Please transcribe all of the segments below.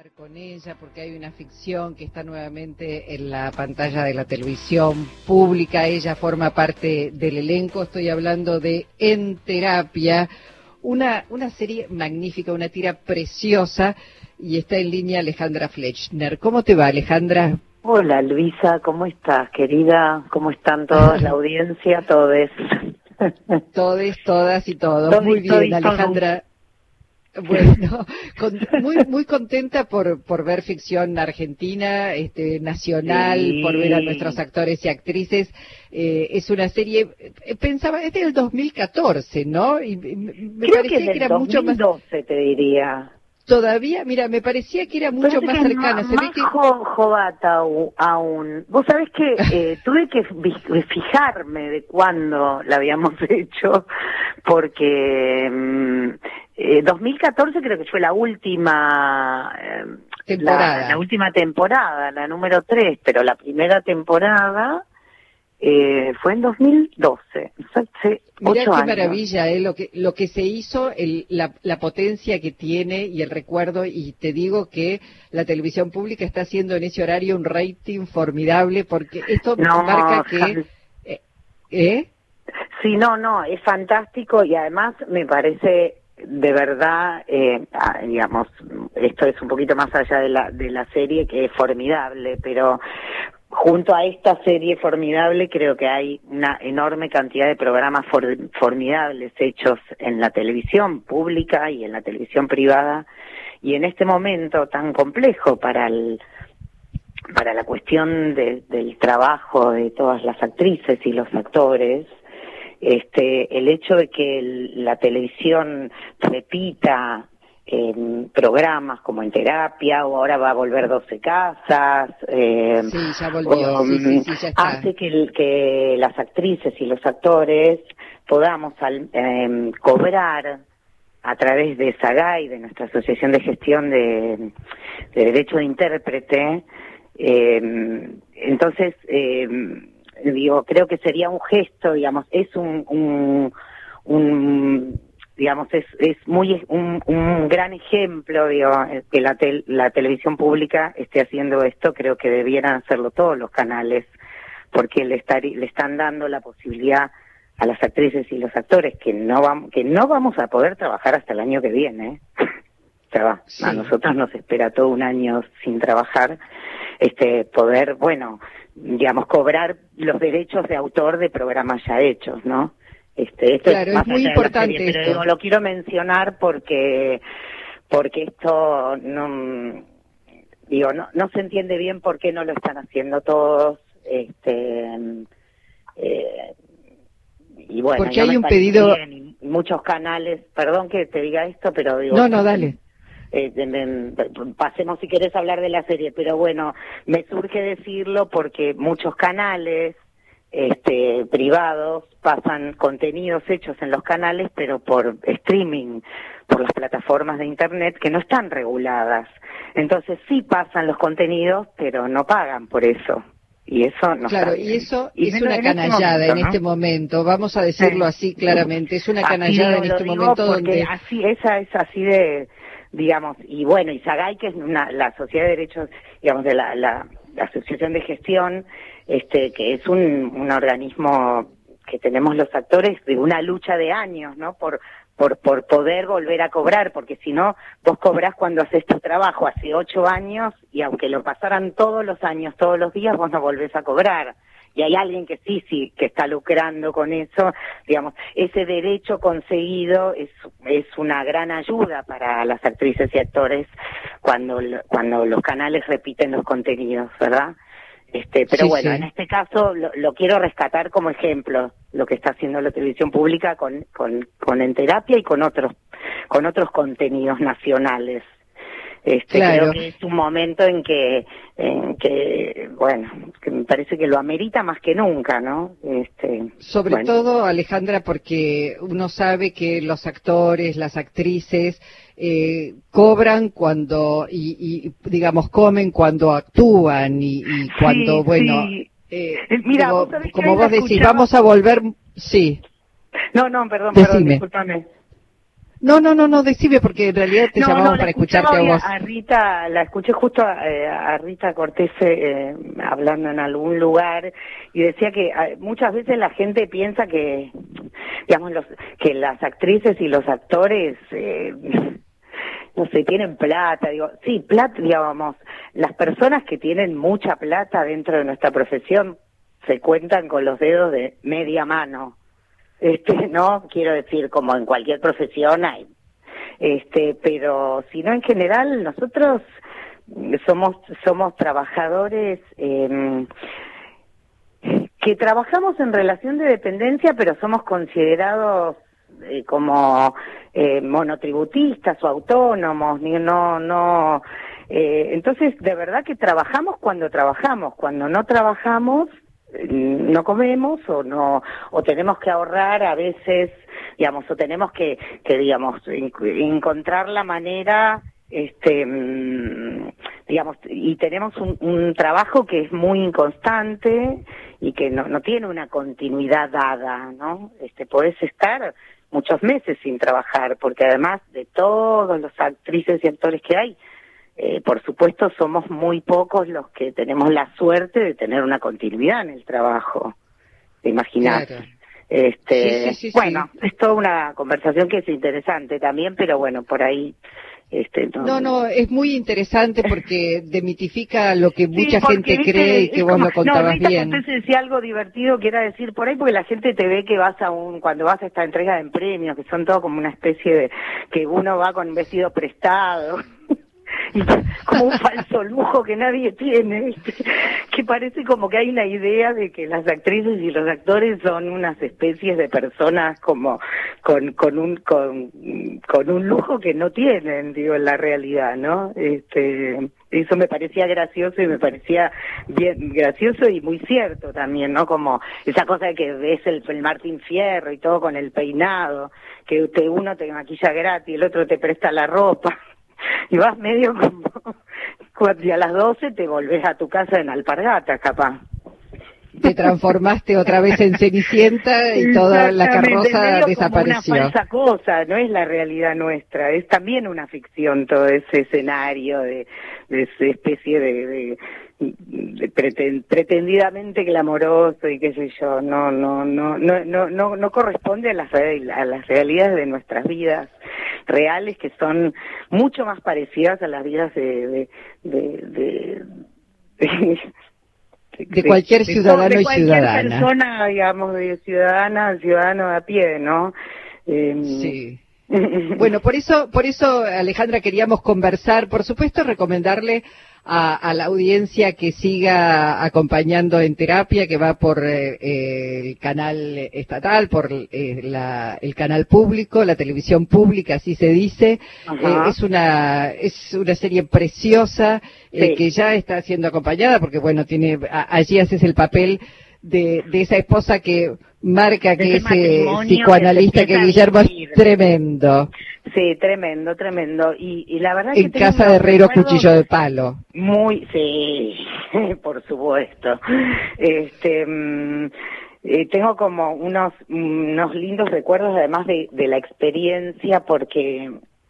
hablar con ella porque hay una ficción que está nuevamente en la pantalla de la televisión pública. Ella forma parte del elenco. Estoy hablando de En Terapia, una serie magnífica, una tira preciosa, y está en línea Alejandra Flechner. ¿Cómo te va, Alejandra? Hola, Luisa, ¿cómo estás, querida? ¿Cómo están todos, la audiencia, todes? Todes, todas y todos. Todis, Muy bien, todis, Alejandra. Bueno, muy contenta por ver ficción argentina, nacional, Sí. por ver a nuestros actores y actrices. Es una serie, pensaba, es del 2014, ¿no? Y me Creo parecía que era 2012, mucho más. te diría. Todavía, mira, me parecía que era mucho más cercana. Se ve que Jovata aún. Vos sabés que tuve que fijarme de cuándo la habíamos hecho, porque 2014 creo que fue la última temporada. la última temporada, la número 3, pero la primera temporada fue en 2012, hace 8 Mirá qué años. maravilla, lo que se hizo, la potencia que tiene y el recuerdo, y te digo que la televisión pública está haciendo en ese horario un rating formidable, porque esto marca que... Sí, no, es fantástico, y además me parece de verdad, digamos, esto es un poquito más allá de la serie, que es formidable, pero junto a esta serie formidable creo que hay una enorme cantidad de programas formidables hechos en la televisión pública y en la televisión privada, y en este momento tan complejo para la cuestión del trabajo de todas las actrices y los actores, el hecho de que la televisión repita programas como En Terapia, o ahora va a volver 12 casas, sí, ya volvió, sí, ya está. Hace que las actrices y los actores podamos cobrar a través de SAGAI, de nuestra Asociación de Gestión de Derecho de Intérprete. Entonces, digo, creo que sería un gesto, digamos, es digamos, es un gran ejemplo, digo, que la televisión pública esté haciendo esto. Creo que debieran hacerlo todos los canales, porque le están dando la posibilidad a las actrices y los actores que no vamos a poder trabajar hasta el año que viene. Sí. A nosotros nos espera todo un año sin trabajar, poder, bueno, digamos, cobrar los derechos de autor de programas ya hechos, ¿no? Esto claro, es muy importante serie, pero digo, lo quiero mencionar porque esto no se entiende bien por qué no lo están haciendo todos, y bueno, porque hay un pedido bien, y muchos canales, perdón que te diga esto, pero digo, no, dale. Pasemos si querés hablar de la serie, pero bueno, me surge decirlo porque muchos canales privados pasan contenidos hechos en los canales, pero por streaming, por las plataformas de internet que no están reguladas. Entonces sí pasan los contenidos, pero no pagan por eso. Y eso no claro, está bien. Y eso es una canallada en este momento, vamos a decirlo así claramente, es una canallada en este momento donde... Esa es así de, digamos, y bueno, y SAGAI, que es la Sociedad de Derechos, digamos, de la Asociación de Gestión, que es un organismo que tenemos los actores de una lucha de años, ¿no? Por poder volver a cobrar, porque si no, vos cobrás cuando haces tu trabajo hace 8 años, y aunque lo pasaran todos los años, todos los días, vos no volvés a cobrar. Y hay alguien que sí, que está lucrando con eso, digamos, ese derecho conseguido es una gran ayuda para las actrices y actores cuando los canales repiten los contenidos, ¿verdad? Pero sí, bueno, sí. En este caso lo quiero rescatar como ejemplo, lo que está haciendo la televisión pública con En Terapia y con otros contenidos nacionales. Claro. Creo que es un momento en que bueno, que me parece que lo amerita más que nunca, ¿no? Sobre todo, Alejandra, porque uno sabe que los actores, las actrices cobran cuando y digamos comen cuando actúan y cuando sí, bueno sí. Mira, digo, vos como vos decís, vamos a volver, sí. No, perdón, Decime. discúlpame. No, decime, porque en realidad te llamamos para escucharte a vos. A Rita, la escuché justo a Rita Cortés hablando en algún lugar y decía que muchas veces la gente piensa que, digamos, que las actrices y los actores, no sé, tienen plata, digo, sí, plata, digamos, las personas que tienen mucha plata dentro de nuestra profesión se cuentan con los dedos de media mano. No, quiero decir, como en cualquier profesión hay, pero si no, en general nosotros somos trabajadores que trabajamos en relación de dependencia, pero somos considerados como monotributistas o autónomos, entonces de verdad que trabajamos, cuando no trabajamos no comemos o tenemos que ahorrar a veces, digamos, o tenemos que digamos encontrar la manera, digamos, y tenemos un trabajo que es muy inconstante y que no tiene una continuidad dada, ¿no? Podés estar muchos meses sin trabajar, porque además de todos los actrices y actores que hay, por supuesto somos muy pocos los que tenemos la suerte de tener una continuidad en el trabajo, ¿te imaginas? Claro. Sí. Bueno, es toda una conversación que es interesante también, pero bueno, por ahí... No, es muy interesante porque demitifica lo que mucha gente cree y que vos lo contabas bien. No, Rita decía algo divertido que era decir por ahí, porque la gente te ve que vas cuando vas a esta entrega de premios, que son todo como una especie de, que uno va con un vestido prestado, y como un falso lujo que nadie tiene, ¿viste? Que parece como que hay una idea de que las actrices y los actores son unas especies de personas como con un lujo que no tienen, digo, en la realidad, ¿no? Eso me parecía gracioso y me parecía bien gracioso y muy cierto también, ¿no? Como esa cosa de que ves el Martín Fierro y todo con el peinado, que uno te maquilla gratis, el otro te presta la ropa. Y vas medio como... Y a las 12 te volvés a tu casa en Alpargatas, capaz. Te transformaste otra vez en Cenicienta y toda la carroza desapareció. Como una falsa cosa, no es la realidad nuestra, es también una ficción todo ese escenario de esa especie de pretendidamente glamoroso y qué sé yo, no corresponde a las realidades de nuestras vidas reales, que son mucho más parecidas a las vidas de cualquier ciudadano y ciudadana. De cualquier persona, digamos, de ciudadano de a pie, ¿no? Sí. Bueno, por eso, Alejandra, queríamos conversar, por supuesto, recomendarle a la audiencia que siga acompañando En Terapia, que va por el canal estatal, por el canal público, la televisión pública, así se dice. Es una serie preciosa, sí, que ya está siendo acompañada, porque bueno, allí haces el papel de esa esposa que marca que ese psicoanalista, que Guillermo es tremendo. Sí, tremendo. Y la verdad en casa de Herrero, cuchillo de palo. Sí, por supuesto. Tengo como unos lindos recuerdos, además de la experiencia, porque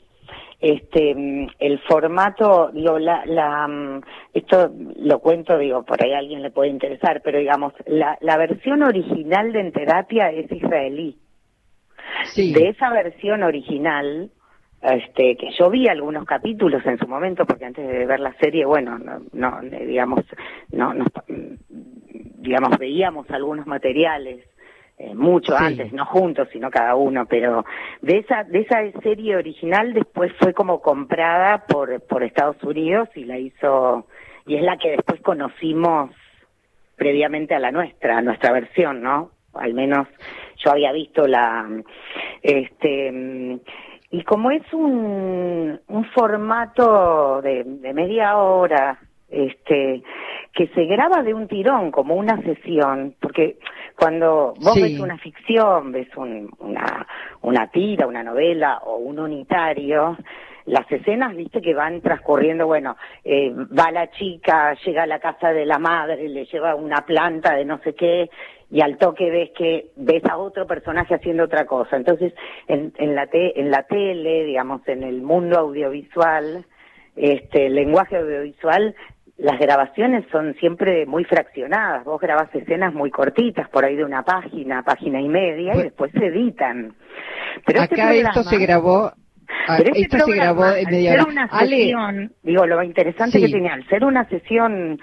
el formato, digo, esto lo cuento, digo, por ahí a alguien le puede interesar, pero digamos, la versión original de En Terapia es israelí. Sí. De esa versión original, que yo vi algunos capítulos en su momento, porque antes de ver la serie, bueno, digamos, veíamos algunos materiales, mucho sí, antes, no juntos, sino cada uno, pero de esa serie original después fue como comprada por Estados Unidos y la hizo, y es la que después conocimos previamente a la nuestra versión, ¿no? Al menos yo había visto y como es un formato de media hora, que se graba de un tirón, como una sesión, porque cuando vos ves una ficción, ves una tira, una novela o un unitario, las escenas, viste, que van transcurriendo, bueno, va la chica, llega a la casa de la madre, le lleva una planta de no sé qué, y al toque ves a otro personaje haciendo otra cosa. Entonces, en la tele, digamos, en el mundo audiovisual, el lenguaje audiovisual, las grabaciones son siempre muy fraccionadas. Vos grabás escenas muy cortitas, por ahí de una página, página y media, y después se editan. Pero acá esto se grabó... Pero esto se grabó en media hora. Una sesión, digo, lo interesante que tenía, al ser una sesión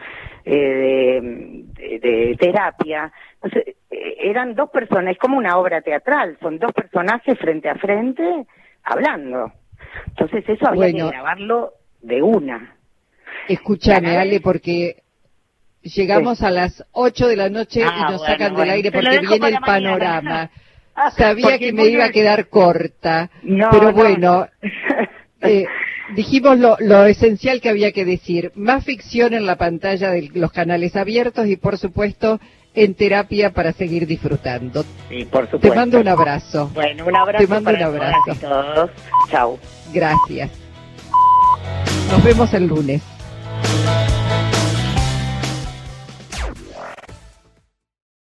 de terapia, entonces, eran dos personas, es como una obra teatral, son dos personajes frente a frente hablando. Entonces eso había que grabarlo de una. Escúchame, Ale, porque llegamos a las 8 de la noche y nos sacan del aire porque viene el panorama. Sabía que me iba a quedar corta, pero bueno, dijimos lo esencial que había que decir. Más ficción en la pantalla de los canales abiertos y, por supuesto, en terapia para seguir disfrutando. Sí, por supuesto. Te mando un abrazo. Bueno, un abrazo. Te mando un abrazo. Todos. Chau. Gracias. Nos vemos el lunes.